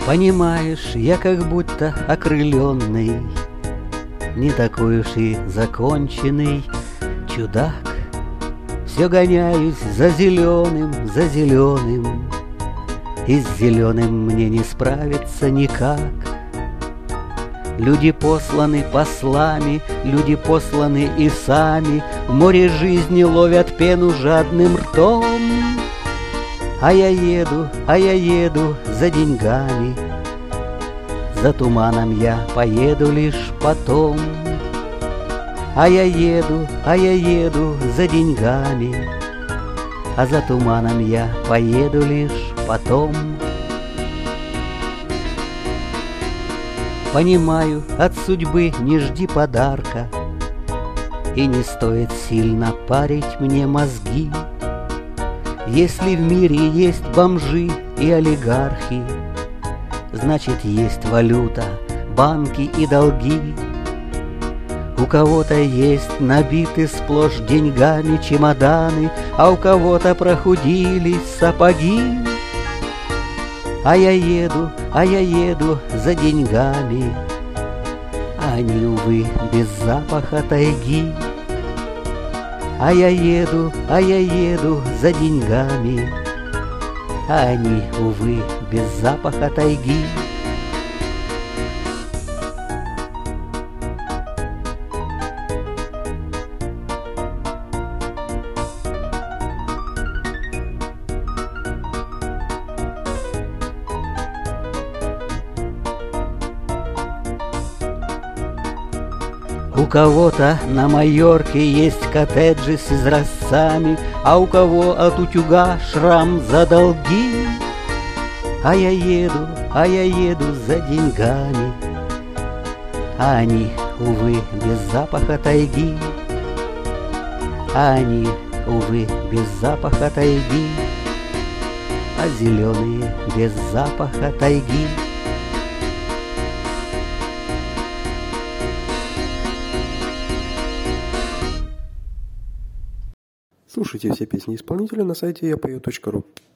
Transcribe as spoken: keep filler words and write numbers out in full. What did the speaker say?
Понимаешь, я как будто окрыленный, не такой уж и законченный чудак. Все гоняюсь за зеленым, за зеленым, и с зеленым мне не справиться никак. Люди посланы послами, люди посланы и сами в море жизни ловят пену жадным ртом. А я еду, а я еду за деньгами, за туманом я поеду лишь потом. А я еду, а я еду за деньгами, а за туманом я поеду лишь потом. Понимаю, от судьбы не жди подарка, и не стоит сильно парить мне мозги. Если в мире есть бомжи и олигархи, значит, есть валюта, банки и долги. У кого-то есть набиты сплошь деньгами чемоданы, а у кого-то прохудились сапоги. А я еду, а я еду за деньгами, а они, увы, без запаха тайги. А я еду, а я еду за деньгами, а они, увы, без запаха тайги. У кого-то на Майорке есть коттеджи с изразцами, а у кого от утюга шрам за долги. А я еду, а я еду за деньгами, а они, увы, без запаха тайги. А они, увы, без запаха тайги, а зеленые без запаха тайги. Слушайте все песни исполнителя на сайте я пою точка ру.